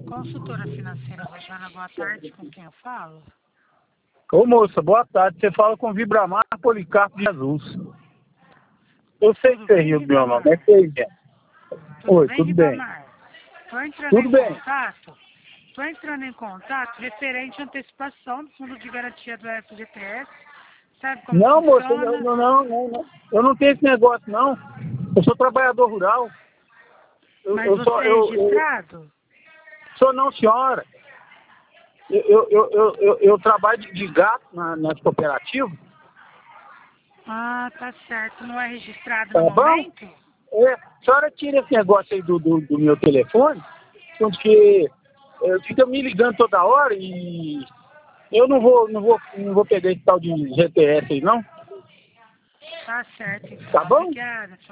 Consultora financeira Rosana, boa tarde, com quem eu falo? Ô moça, boa tarde. Você fala com Vibramar Policarpo de Jesus. Eu sei que você riu do meu nome, é feio. Oi, Bem, tudo bem? Ribamar? Tudo bem. Estou entrando em contato referente à antecipação do fundo de garantia do FGTS. Sabe como Não, moça, funciona? não. Eu não tenho esse negócio, não. Eu sou trabalhador rural. Mas você é registrado? Sou não, senhora. Eu trabalho de gato nas cooperativas. Ah, tá certo. Não é registrado Tá no bom? momento? A senhora tira esse negócio aí do meu telefone, porque fica me ligando toda hora e eu não vou pegar esse tal de GTS aí, não. Tá certo, então. Tá bom? Obrigada.